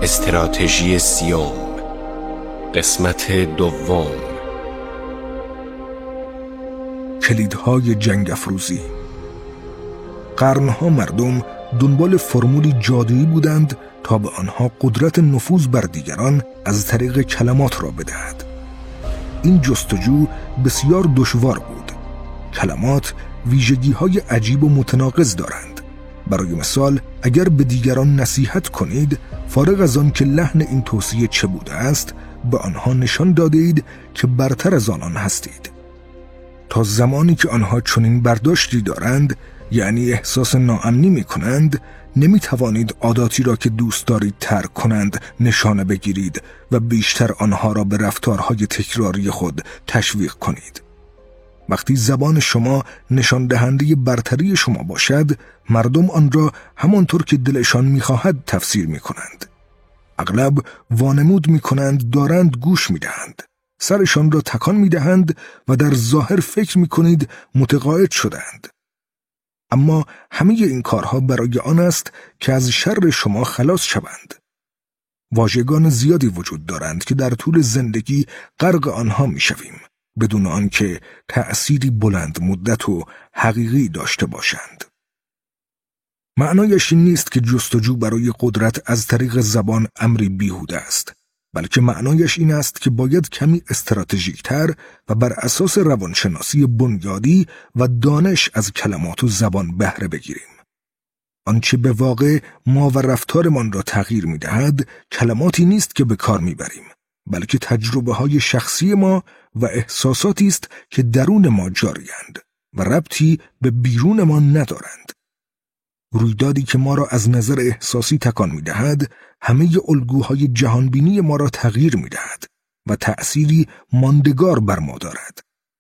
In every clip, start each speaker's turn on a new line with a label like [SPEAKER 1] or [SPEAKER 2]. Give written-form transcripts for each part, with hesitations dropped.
[SPEAKER 1] استراتژی سیوم، قسمت دوم.
[SPEAKER 2] کلیدهای جنگ افروزی. قرنها مردم دنبال فرمولی جادویی بودند تا به آنها قدرت نفوذ بر دیگران از طریق کلمات را بدهد. این جستجو بسیار دشوار بود. کلمات ویژگی‌های عجیب و متناقض دارند. برای مثال، اگر به دیگران نصیحت کنید، فارغ از آن که لحن این توصیه چه بوده است، به آنها نشان دادید که برتر از آنان هستید. تا زمانی که آنها چنین برداشتی دارند، یعنی احساس ناامنی می کنند، نمی توانید عاداتی را که دوست دارید ترک کنند نشانه بگیرید و بیشتر آنها را به رفتارهای تکراری خود تشویق کنید. وقتی زبان شما نشان دهنده برتری شما باشد، مردم آن را همانطور که دلشان می خواهد تفسیر می کنند. اغلب وانمود می کنند دارند گوش می دهند. سرشان را تکان می دهند و در ظاهر فکر می کنید متقاعد شدند. اما همه این کارها برای آن است که از شر شما خلاص شوند. واژگان زیادی وجود دارند که در طول زندگی غرق آنها می شویم، بدون آنکه تأثیری بلند مدت و حقیقی داشته باشند. معنایش این نیست که جستجو برای قدرت از طریق زبان امری بیهوده است، بلکه معنایش این است که باید کمی استراتژیک‌تر و بر اساس روانشناسی بنیادی و دانش از کلمات و زبان بهره بگیریم. آنچه به واقع ما و رفتارمان را تغییر می‌دهد، کلماتی نیست که به کار می‌بریم، بلکه تجربه‌های شخصی ما و احساساتی است که درون ما جاری‌اند و ربطی به بیرون ما ندارند. رویدادی که ما را از نظر احساسی تکان می‌دهد، همه الگوهای جهانبینی ما را تغییر می‌دهد و تأثیری ماندگار بر ما دارد.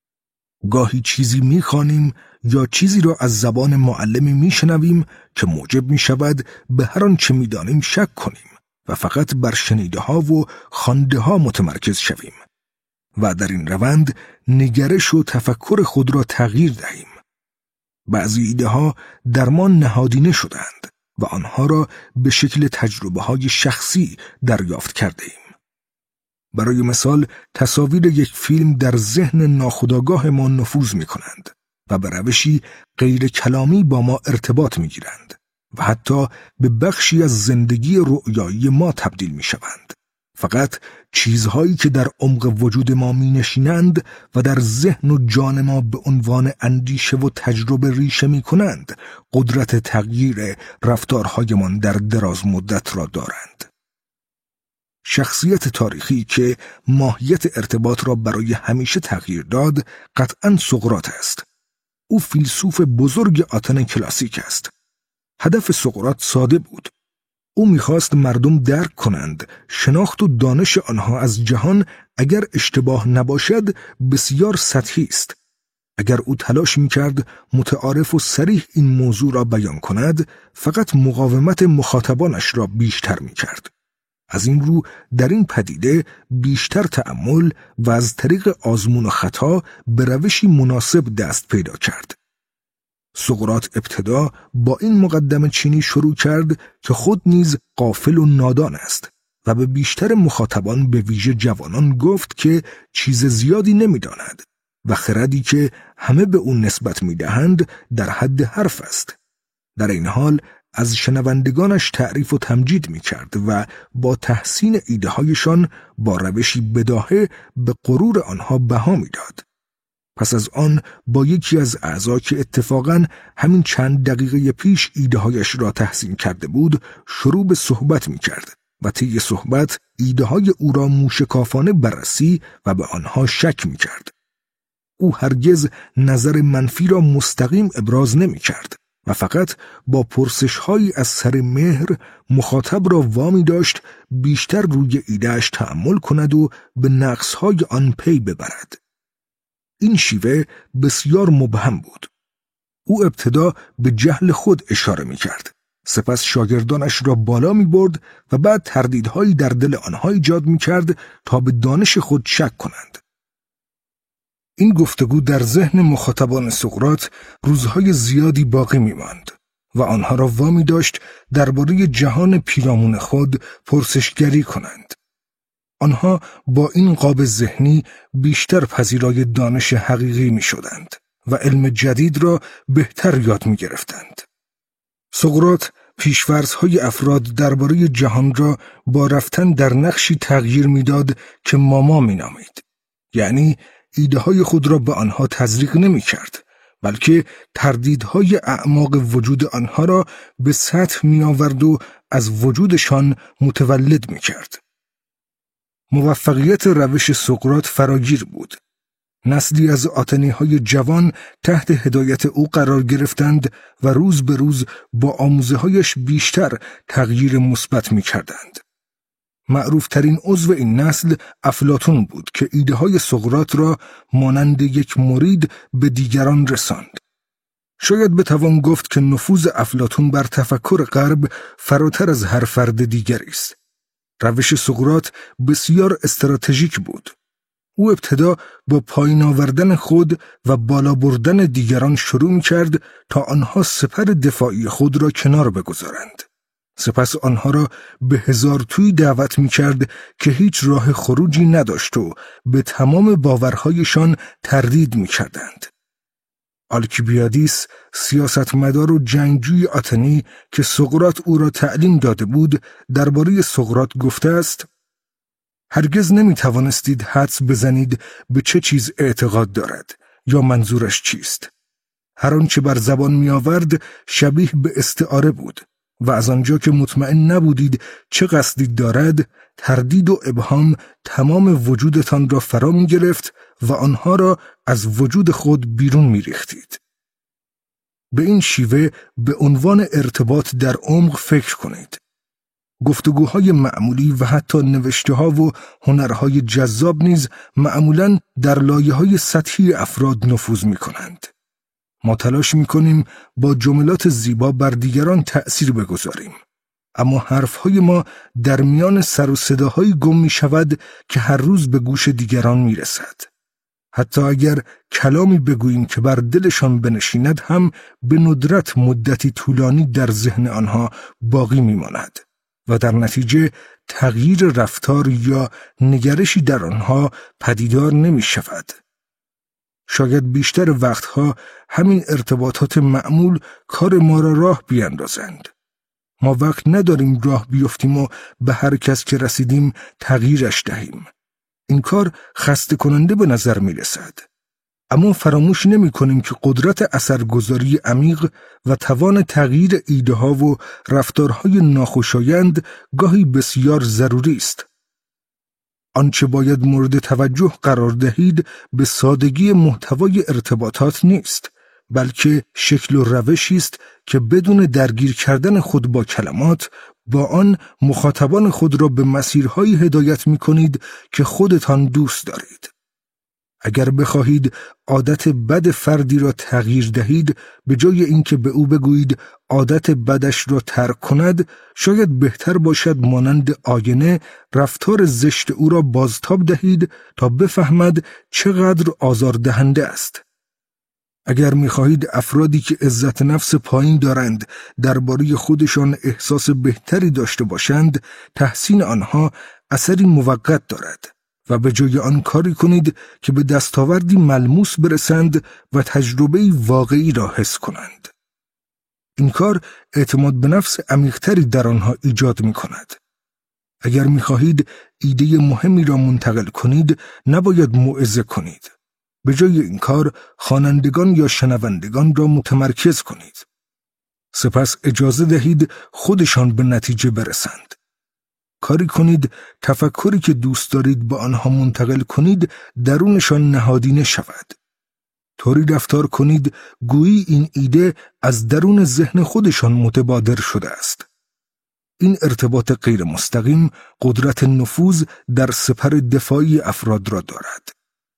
[SPEAKER 2] گاهی چیزی می‌خوانیم یا چیزی را از زبان معلمی می‌شنویم که موجب می‌شود به هر آنچه می‌دانیم شک کنیم و فقط بر شنیده‌ها و خوانده‌ها متمرکز شویم و در این روند نگرش و تفکر خود را تغییر دهیم. بعضی ایده‌ها در ما نهادینه شدند و آنها را به شکل تجربه‌های شخصی دریافت کرده‌ایم. برای مثال، تصاویر یک فیلم در ذهن ناخودآگاه ما نفوذ می‌کنند و به روشی غیر کلامی با ما ارتباط می‌گیرند و حتی به بخشی از زندگی رؤیایی ما تبدیل می‌شوند. فقط چیزهایی که در عمق وجود ما می‌نشینند و در ذهن و جان ما به عنوان اندیشه و تجربه ریشه می‌کنند، قدرت تغییر رفتارهایمان در دراز مدت را دارند. شخصیت تاریخی که ماهیت ارتباط را برای همیشه تغییر داد، قطعاً سقراط است. او فیلسوف بزرگ آتن کلاسیک است. هدف سقراط ساده بود. او می‌خواست مردم درک کنند شناخت و دانش آنها از جهان اگر اشتباه نباشد بسیار سطحی است. اگر او تلاش می‌کرد متعارف و صریح این موضوع را بیان کند، فقط مقاومت مخاطبانش را بیشتر می‌کرد. از این رو در این پدیده بیشتر تأمل و از طریق آزمون و خطا به روشی مناسب دست پیدا کرد. سقراط ابتدا با این مقدمه چینی شروع کرد که خود نیز غافل و نادان است و به بیشتر مخاطبان به ویژه جوانان گفت که چیز زیادی نمی‌داند و خردی که همه به اون نسبت می‌دهند در حد حرف است. در این حال از شنوندگانش تعریف و تمجید می‌کرد و با تحسین ایده‌هایشان با روشی بداهه به غرور آنها بها می‌داد. پس از آن با یکی از اعضا که اتفاقاً همین چند دقیقه پیش ایده‌هایش را تحسین کرده بود شروع به صحبت می‌کرد و طی صحبت ایده‌های او را موشکافانه بررسی و به آنها شک می‌کرد. او هرگز نظر منفی را مستقیم ابراز نمی‌کرد و فقط با پرسش‌هایی از سر مهر مخاطب را وامی داشت بیشتر روی ایده‌اش تأمل کند و به نقص‌های آن پی ببرد. این شیوه بسیار مبهم بود. او ابتدا به جهل خود اشاره می‌کرد، سپس شاگردانش را بالا می‌برد و بعد تردیدهایی در دل آنها ایجاد می‌کرد تا به دانش خود شک کنند. این گفتگو در ذهن مخاطبان سقراط روزهای زیادی باقی می‌ماند و آنها را وامی داشت درباره جهان پیرامون خود پرسشگری کنند. آنها با این قاب ذهنی بیشتر پذیرای دانش حقیقی می شدند و علم جدید را بهتر یاد می گرفتند. سقراط پیش‌فرض‌های افراد درباره جهان را با رفتن در نقشی تغییر می‌داد که ماما می‌نامید. یعنی ایده‌های خود را به آنها تزریق نمی‌کرد، بلکه تردیدهای اعماق وجود آنها را به سطح می‌آورد و از وجودشان متولد می‌کرد. موفقیت روش سقراط فراگیر بود. نسلی از آتنی‌های جوان تحت هدایت او قرار گرفتند و روز به روز با آموزه‌هایش بیشتر تغییر مثبت می‌کردند. معروفترین عضو این نسل افلاطون بود که ایده‌های سقراط را مانند یک مرید به دیگران رساند. شاید بتوان گفت که نفوذ افلاطون بر تفکر غرب فراتر از هر فرد دیگری است. روش سقراط بسیار استراتژیک بود. او ابتدا با پایین آوردن خود و بالا بردن دیگران شروع می‌کرد تا آنها سپر دفاعی خود را کنار بگذارند. سپس آنها را به هزارتویی دعوت می‌کرد که هیچ راه خروجی نداشت و به تمام باورهایشان تردید می‌کردند. آلکیبیادیس، سیاستمدار و جنگجوی آتنی که سقراط او را تعلیم داده بود، درباره سقراط گفته است: هرگز نمی‌توانستید حدس بزنید به چه چیز اعتقاد دارد یا منظورش چیست. هر آنچه بر زبان می‌آورد شبیه به استعاره بود و از آنجا که مطمئن نبودید چه قصدی دارد، تردید و ابهام تمام وجودتان را فرا می‌گرفت و آنها را از وجود خود بیرون می‌ریختید. به این شیوه به عنوان ارتباط در عمق فکر کنید. گفتگوهای معمولی و حتی نوشته‌ها و هنرهای جذاب نیز معمولاً در لایه‌های سطحی افراد نفوذ می‌کنند. ما تلاش می‌کنیم با جملات زیبا بر دیگران تأثیر بگذاریم، اما حرفهای ما در میان سر و صداهایی گم می‌شود که هر روز به گوش دیگران می‌رسد. حتی اگر کلامی بگوییم که بر دلشان بنشیند هم به ندرت مدتی طولانی در ذهن آنها باقی می‌ماند و در نتیجه تغییر رفتار یا نگرشی در آنها پدیدار نمی‌شود. شاید بیشتر وقتها همین ارتباطات معمول کار ما را راه بیاندازند. ما وقت نداریم راه بیفتیم و به هر کس که رسیدیم تغییرش دهیم. این کار خسته کننده به نظر می رسد. اما فراموش نمی کنیم که قدرت اثرگذاری عمیق و توان تغییر ایده ها و رفتارهای ناخوشایند گاهی بسیار ضروری است. آنچه باید مورد توجه قرار دهید به سادگی محتوای ارتباطات نیست، بلکه شکل و روشی است که بدون درگیر کردن خود با کلمات، با آن مخاطبان خود را به مسیرهایی هدایت می کنید که خودتان دوست دارید. اگر بخواهید عادت بد فردی را تغییر دهید، به جای اینکه به او بگویید عادت بدش را ترک کند، شاید بهتر باشد مانند آینه رفتار زشت او را بازتاب دهید تا بفهمد چقدر آزاردهنده است. اگر می‌خواهید افرادی که عزت نفس پایین دارند درباره خودشان احساس بهتری داشته باشند، تحسین آنها اثری موقت دارد و به جای آن کاری کنید که به دستاوردی ملموس برسند و تجربه‌ای واقعی را حس کنند. این کار اعتماد به نفس عمیق‌تری در آنها ایجاد می‌کند. اگر می‌خواهید ایده مهمی را منتقل کنید، نباید موعظه کنید. به جای این کار خوانندگان یا شنوندگان را متمرکز کنید. سپس اجازه دهید خودشان به نتیجه برسند. کاری کنید تفکری که دوست دارید با آنها منتقل کنید درونشان نهادینه شود. طوری رفتار کنید گویی این ایده از درون ذهن خودشان متبادر شده است. این ارتباط غیر مستقیم قدرت نفوذ در سپر دفاعی افراد را دارد.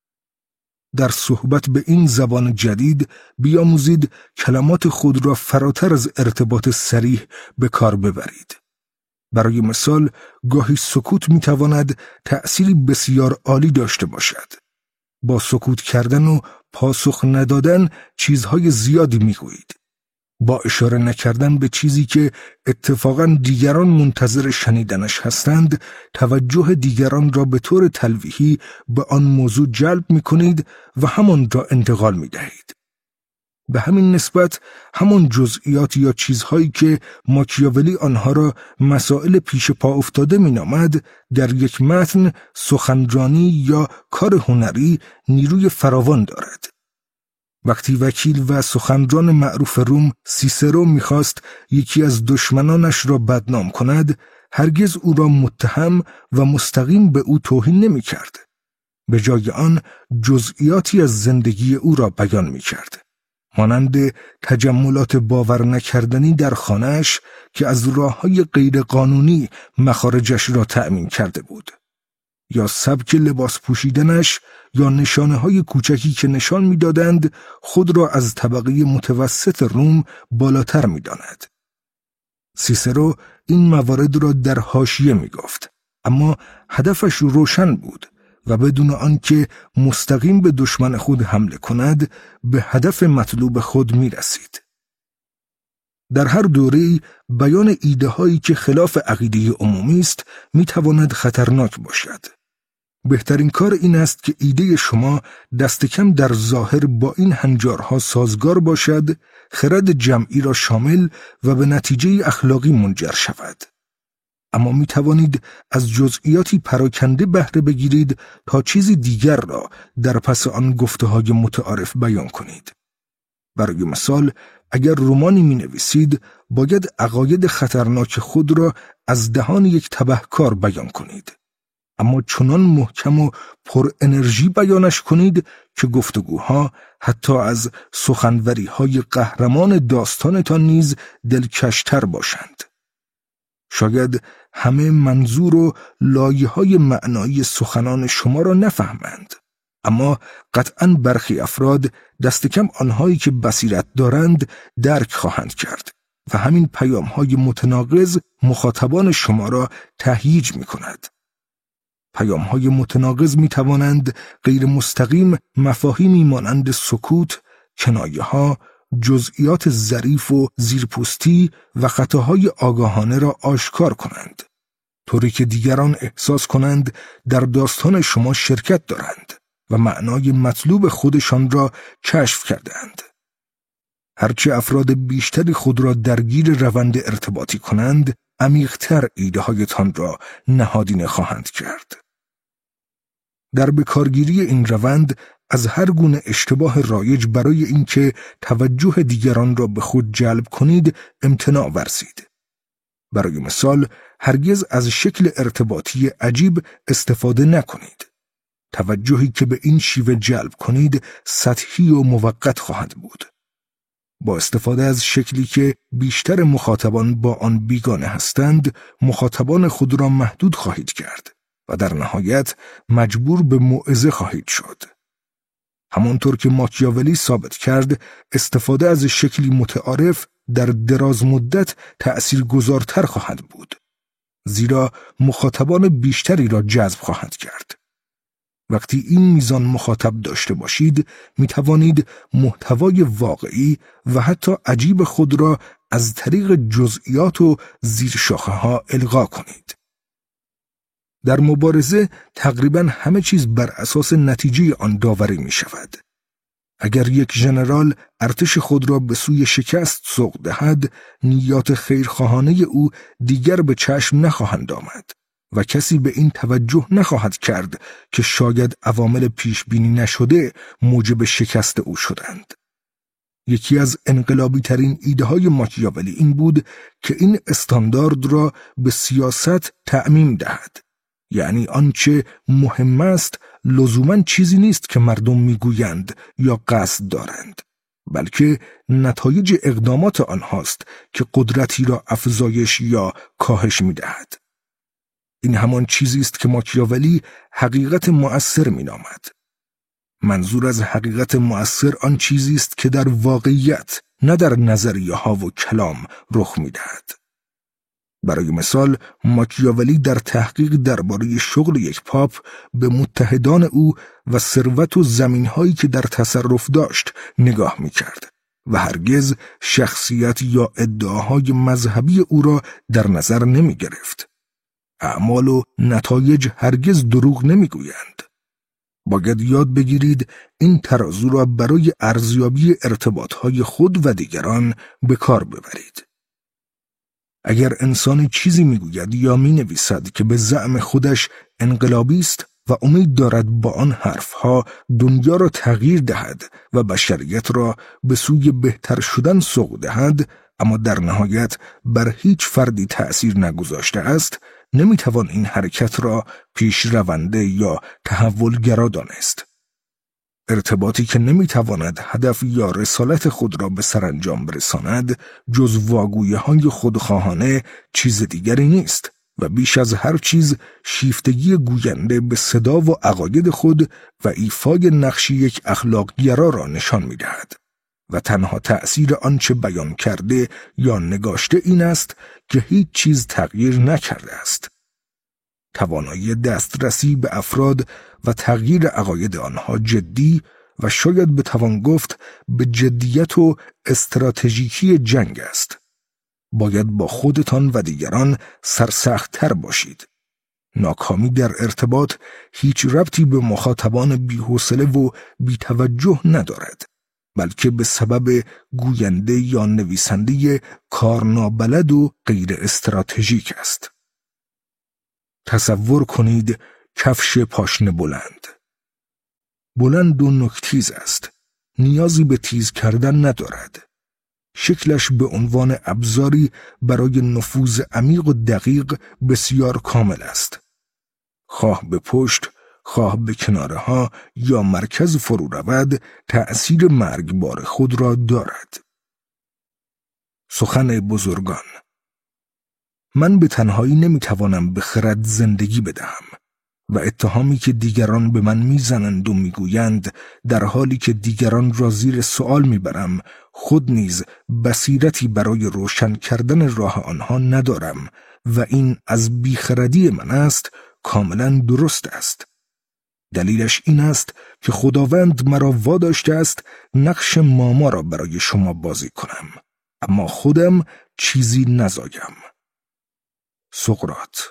[SPEAKER 2] در صحبت به این زبان جدید بیاموزید کلمات خود را فراتر از ارتباط صریح به کار ببرید. برای مثال، گاهی سکوت میتواند تأثیری بسیار عالی داشته باشد. با سکوت کردن و پاسخ ندادن چیزهای زیادی میگویید. با اشاره نکردن به چیزی که اتفاقاً دیگران منتظر شنیدنش هستند، توجه دیگران را به طور تلویحی به آن موضوع جلب می‌کنید و همان را انتقال می‌دهید. به همین نسبت همان جزئیات یا چیزهایی که ماکیاولی آنها را مسائل پیش پا افتاده مینامد، در یک متن سخنرانی یا کار هنری نیروی فراوان دارد. وقتی وکیل و سخنران معروف روم سیسرو می‌خواست یکی از دشمنانش را بدنام کند، هرگز او را متهم و مستقیم به او توهین نمی‌کرد. به جای آن جزئیاتی از زندگی او را بیان می‌کرد. مانند تجملات باور نکردنی در خانه‌اش که از راه‌های غیرقانونی مخارجش را تأمین کرده بود، یا سبک لباس پوشیدنش، یا نشانه‌های کوچکی که نشان می‌دادند خود را از طبقه متوسط روم بالاتر می‌داند. سیسرو این موارد را در حاشیه می‌گفت، اما هدفش روشن بود و بدون آنکه مستقیم به دشمن خود حمله کند، به هدف مطلوب خود می‌رسید. در هر دوره‌ای بیان ایده‌هایی که خلاف عقیده عمومی است می‌تواند خطرناک باشد. بهترین کار این است که ایده شما دست کم در ظاهر با این هنجارها سازگار باشد، خرد جمعی را شامل و به نتیجه اخلاقی منجر شود. اما می توانید از جزئیاتی پراکنده بهره بگیرید تا چیزی دیگر را در پس آن گفته‌های متعارف بیان کنید. برای مثال، اگر رمانی می نویسید، باید عقاید خطرناک خود را از دهان یک تبهکار بیان کنید. اما چنان محکم و پر انرژی بیانش کنید که گفتگوها حتی از سخنوری‌های قهرمان داستانتان نیز دلکشتر باشند. شاید همه منظور و لایه‌های معنایی سخنان شما را نفهمند، اما قطعاً برخی افراد، دست کم آنهایی که بصیرت دارند، درک خواهند کرد و همین پیام‌های متناقض مخاطبان شما را تهییج می‌کند. پیام‌های متناقض می‌توانند غیر مستقیم مفاهیمی مانند سکوت، کنایه‌ها، جزئیات ظریف و زیرپوستی و خطاهای آگاهانه را آشکار کنند، طوری که دیگران احساس کنند در داستان شما شرکت دارند و معنای مطلوب خودشان را کشف کردند. هرچه افراد بیشتری خود را درگیر روند ارتباطی کنند، عمیق‌تر ایده‌هایتان را نهادینه خواهند کرد. در بکارگیری این روند از هر گونه اشتباه رایج برای اینکه توجه دیگران را به خود جلب کنید امتناع ورزید. برای مثال، هرگز از شکل ارتباطی عجیب استفاده نکنید. توجهی که به این شیوه جلب کنید سطحی و موقت خواهد بود. با استفاده از شکلی که بیشتر مخاطبان با آن بیگانه هستند، مخاطبان خود را محدود خواهید کرد و در نهایت مجبور به موعظه خواهید شد. همانطور که ماکیاولی ثابت کرد، استفاده از شکلی متعارف در دراز مدت تأثیرگذارتر خواهد بود، زیرا مخاطبان بیشتری را جذب خواهد کرد. وقتی این میزان مخاطب داشته باشید، می توانید محتوای واقعی و حتی عجیب خود را از طریق جزئیات و زیرشاخه‌ها القا کنید. در مبارزه تقریباً همه چیز بر اساس نتیجه آن داوری می شود. اگر یک ژنرال ارتش خود را به سوی شکست سوق دهد، نیات خیرخواهانه او دیگر به چشم نخواهند آمد و کسی به این توجه نخواهد کرد که شاید عوامل پیش بینی نشده موجب شکست او شدند. یکی از انقلابی ترین ایده های ماکیاولی این بود که این استاندارد را به سیاست تعمیم دهد. یعنی آنچه مهم است لزوماً چیزی نیست که مردم میگویند یا قصد دارند، بلکه نتایج اقدامات آنهاست که قدرتی را افزایش یا کاهش میدهد. این همان چیزی است که ماکیاولی حقیقت مؤثر مینامد. منظور از حقیقت مؤثر آن چیزی است که در واقعیت، نه در نظریه ها و کلام رخ میدهد. برای مثال، ماکیاولی در تحقیق درباره شغل یک پاپ به متحدان او و ثروت و زمین‌هایی که در تصرف داشت نگاه می‌کرد و هرگز شخصیت یا ادعاهای مذهبی او را در نظر نمی گرفت. اعمال و نتایج هرگز دروغ نمی گویند. باید یاد بگیرید این ترازو را برای ارزیابی ارتباطهای خود و دیگران به کار ببرید. اگر انسانی چیزی میگوید یا مینویسد که به زعم خودش انقلابی است و امید دارد با آن حرفها دنیا را تغییر دهد و بشریت را به سوی بهتر شدن سوق دهد، اما در نهایت بر هیچ فردی تأثیر نگذاشته است، نمیتوان این حرکت را پیشرونده یا تحولگرا دانست. ارتباطی که نمیتواند هدف یا رسالت خود را به سرانجام برساند جز واگویی‌های خودخواهانه چیز دیگری نیست و بیش از هر چیز شیفتگی گوینده به صدا و عقاید خود و ایفای نقش یک اخلاق‌گرا را نشان می‌دهد و تنها تأثیر آنچه بیان کرده یا نگاشته این است که هیچ چیز تغییر نکرده است. توانایی دسترسی به افراد و تغییر عقاید آنها جدی و شاید بتوان گفت به جدیت و استراتژیکی جنگ است. باید با خودتان و دیگران سرسخت‌تر باشید. ناکامی در ارتباط هیچ ربطی به مخاطبان بی‌حوصله و بی‌توجه ندارد، بلکه به سبب گوینده یا نویسنده کارنابلد و غیر استراتژیک است. تصور کنید کفش پاشنه بلند و نوک‌تیز است. نیازی به تیز کردن ندارد. شکلش به عنوان ابزاری برای نفوذ عمیق و دقیق بسیار کامل است. خواه به پشت، خواه به کنارها یا مرکز فرو رود، تأثیر مرگبار خود را دارد. سخن بزرگان. من به تنهایی نمیتوانم به خرد زندگی بدهم و اتهامی که دیگران به من میزنند و میگویند در حالی که دیگران را زیر سوال میبرم، خود نیز بصیرتی برای روشن کردن راه آنها ندارم و این از بیخردی من است، کاملا درست است. دلیلش این است که خداوند مرا واداشته است نقش ماما را برای شما بازی کنم، اما خودم چیزی نزایم. سقراط.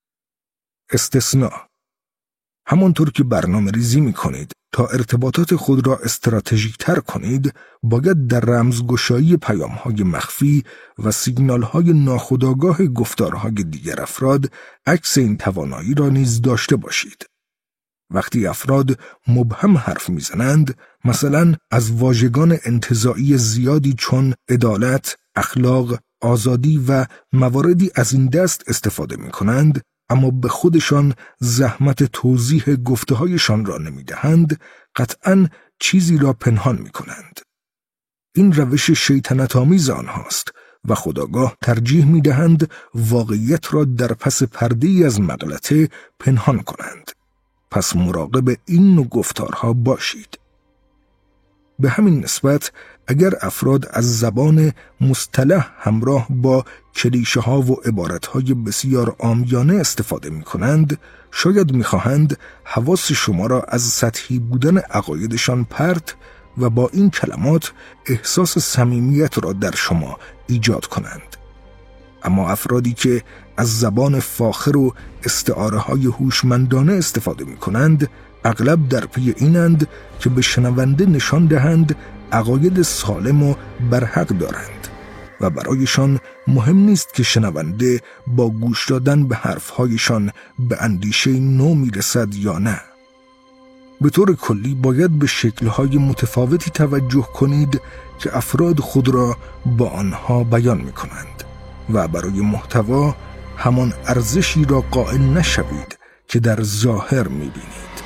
[SPEAKER 2] استثناء. همانطور که برنامه ریزی می کنید تا ارتباطات خود را استراتژیک تر کنید، باید در رمزگشایی پیام‌های مخفی و سیگنال‌های ناخودآگاه گفتارهای دیگر افراد عکس این توانایی را نیز داشته باشید. وقتی افراد مبهم حرف میزنند، مثلا از واژگان انتزاعی زیادی چون عدالت، اخلاق، آزادی و مواردی از این دست استفاده می کنند، اما به خودشان زحمت توضیح گفته‌هایشان را نمی‌دهند، قطعاً چیزی را پنهان می‌کنند. این روش شیطنت‌آمیز آنهاست و خودآگاه ترجیح می‌دهند واقعیت را در پس پرده‌ای از مغلطه پنهان کنند. پس مراقب این نوع گفتارها باشید. به همین نسبت اگر افراد از زبان مصطلح همراه با کلیشه‌ها و عبارت‌های بسیار عامیانه استفاده می‌کنند، شاید می‌خواهند حواس شما را از سطحی بودن عقایدشان پرت و با این کلمات احساس صمیمیت را در شما ایجاد کنند. اما افرادی که از زبان فاخر و استعاره‌های هوشمندانه استفاده می‌کنند، اغلب در پی اینند که به شنونده نشان دهند عقاید سالم و برحق دارند و برایشان مهم نیست که شنونده با گوش دادن به حرفهایشان به اندیشه نو میرسد یا نه. به طور کلی باید به شکل‌های متفاوتی توجه کنید که افراد خود را با آنها بیان می‌کنند و برای محتوا همان ارزشی را قائل نشوید که در ظاهر می‌بینید.